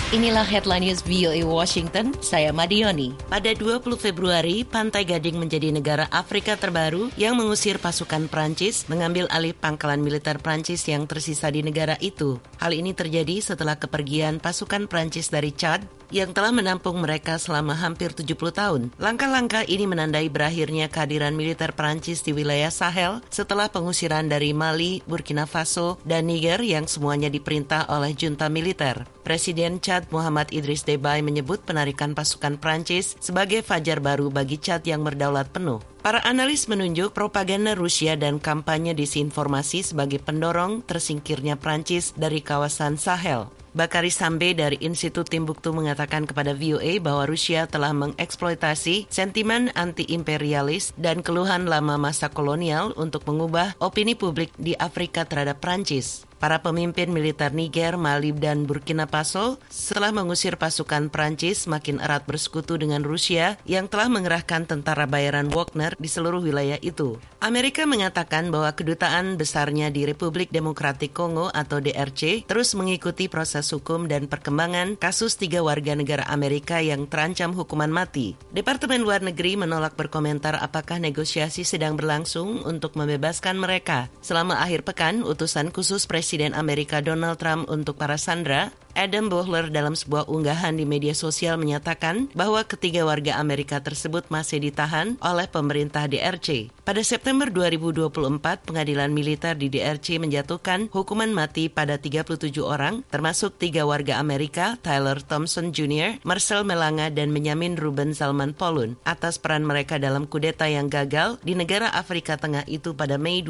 Inilah Headline News VOA Washington, saya Madioni. Pada 20 Februari, Pantai Gading menjadi negara Afrika terbaru yang mengusir pasukan Prancis mengambil alih pangkalan militer Prancis yang tersisa di negara itu. Hal ini terjadi setelah kepergian pasukan Prancis dari Chad yang telah menampung mereka selama hampir 70 tahun. Langkah-langkah ini menandai berakhirnya kehadiran militer Prancis di wilayah Sahel setelah pengusiran dari Mali, Burkina Faso, dan Niger yang semuanya diperintah oleh junta militer. Presiden Chad Muhammad Idris Deby menyebut penarikan pasukan Prancis sebagai fajar baru bagi Chad yang berdaulat penuh. Para analis menunjuk propaganda Rusia dan kampanye disinformasi sebagai pendorong tersingkirnya Prancis dari kawasan Sahel. Bakari Sambe dari Institut Timbuktu mengatakan kepada VOA bahwa Rusia telah mengeksploitasi sentimen anti-imperialis dan keluhan lama masa kolonial untuk mengubah opini publik di Afrika terhadap Prancis. Para pemimpin militer Niger, Mali, dan Burkina Faso setelah mengusir pasukan Prancis makin erat bersekutu dengan Rusia yang telah mengerahkan tentara bayaran Wagner di seluruh wilayah itu. Amerika mengatakan bahwa kedutaan besarnya di Republik Demokratik Kongo atau DRC terus mengikuti proses hukum dan perkembangan kasus 3 warga negara Amerika yang terancam hukuman mati. Departemen Luar Negeri menolak berkomentar apakah negosiasi sedang berlangsung untuk membebaskan mereka. Selama akhir pekan, utusan khusus Presiden Amerika Donald Trump untuk para sandera, Adam Boehler dalam sebuah unggahan di media sosial menyatakan bahwa ketiga warga Amerika tersebut masih ditahan oleh pemerintah DRC. Pada September 2024, pengadilan militer di DRC menjatuhkan hukuman mati pada 37 orang, termasuk 3 warga Amerika, Tyler Thompson Jr., Marcel Melanga, dan Benjamin Ruben Salman Polun, atas peran mereka dalam kudeta yang gagal di negara Afrika Tengah itu pada Mei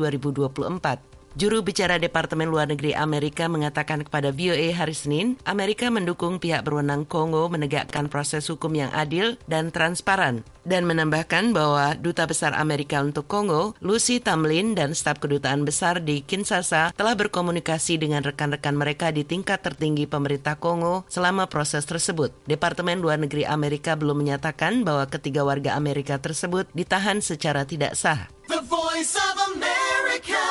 2024. Juru bicara Departemen Luar Negeri Amerika mengatakan kepada VOA hari Senin, Amerika mendukung pihak berwenang Kongo menegakkan proses hukum yang adil dan transparan, dan menambahkan bahwa Duta Besar Amerika untuk Kongo, Lucy Tamlin, dan staf kedutaan besar di Kinshasa telah berkomunikasi dengan rekan-rekan mereka di tingkat tertinggi pemerintah Kongo selama proses tersebut. Departemen Luar Negeri Amerika belum menyatakan bahwa ketiga warga Amerika tersebut ditahan secara tidak sah. The Voice of America.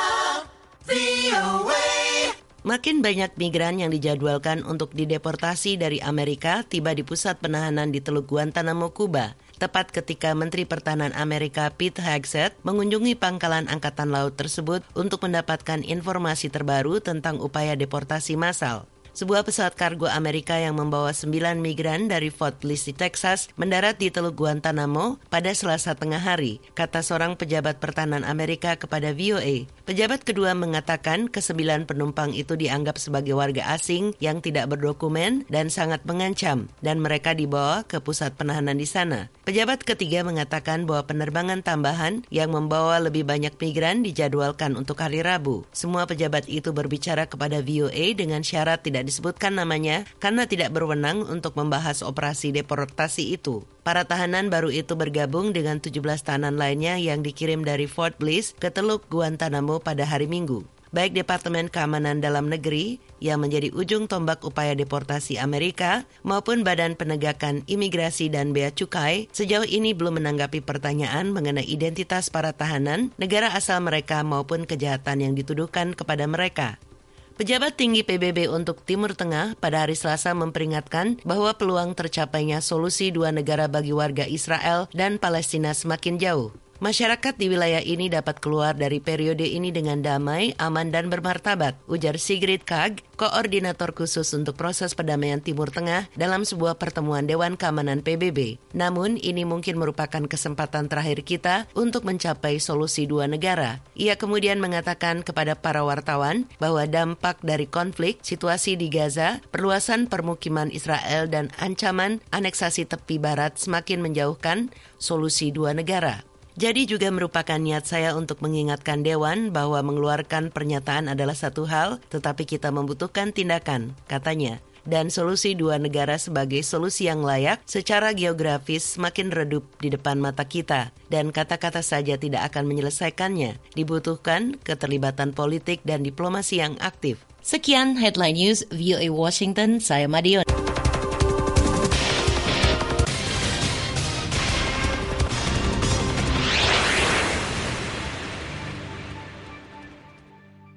Makin banyak migran yang dijadwalkan untuk dideportasi dari Amerika tiba di pusat penahanan di Teluk Guantanamo, Kuba, tepat ketika Menteri Pertahanan Amerika Pete Hegseth mengunjungi pangkalan Angkatan Laut tersebut untuk mendapatkan informasi terbaru tentang upaya deportasi massal. Sebuah pesawat kargo Amerika yang membawa 9 migran dari Fort Bliss di Texas mendarat di Teluk Guantanamo pada Selasa tengah hari, kata seorang pejabat pertahanan Amerika kepada VOA. Pejabat kedua mengatakan ke-9 penumpang itu dianggap sebagai warga asing yang tidak berdokumen dan sangat mengancam, dan mereka dibawa ke pusat penahanan di sana. Pejabat ketiga mengatakan bahwa penerbangan tambahan yang membawa lebih banyak migran dijadwalkan untuk hari Rabu. Semua pejabat itu berbicara kepada VOA dengan syarat tidak disebutkan namanya karena tidak berwenang untuk membahas operasi deportasi itu. Para tahanan baru itu bergabung dengan 17 tahanan lainnya yang dikirim dari Fort Bliss ke Teluk Guantanamo pada hari Minggu. Baik Departemen Keamanan Dalam Negeri yang menjadi ujung tombak upaya deportasi Amerika maupun Badan Penegakan Imigrasi dan Bea Cukai sejauh ini belum menanggapi pertanyaan mengenai identitas para tahanan, negara asal mereka maupun kejahatan yang dituduhkan kepada mereka. Pejabat tinggi PBB untuk Timur Tengah pada hari Selasa memperingatkan bahwa peluang tercapainya solusi 2 negara bagi warga Israel dan Palestina semakin jauh. Masyarakat di wilayah ini dapat keluar dari periode ini dengan damai, aman, dan bermartabat, ujar Sigrid Kaag, koordinator khusus untuk proses perdamaian Timur Tengah dalam sebuah pertemuan Dewan Keamanan PBB. Namun, ini mungkin merupakan kesempatan terakhir kita untuk mencapai solusi 2 negara. Ia kemudian mengatakan kepada para wartawan bahwa dampak dari konflik, situasi di Gaza, perluasan permukiman Israel, dan ancaman aneksasi tepi barat semakin menjauhkan solusi 2 negara. Jadi juga merupakan niat saya untuk mengingatkan Dewan bahwa mengeluarkan pernyataan adalah satu hal, tetapi kita membutuhkan tindakan, katanya. Dan solusi 2 negara sebagai solusi yang layak secara geografis semakin redup di depan mata kita. Dan kata-kata saja tidak akan menyelesaikannya. Dibutuhkan keterlibatan politik dan diplomasi yang aktif. Sekian Headline News VOA Washington, saya Madion.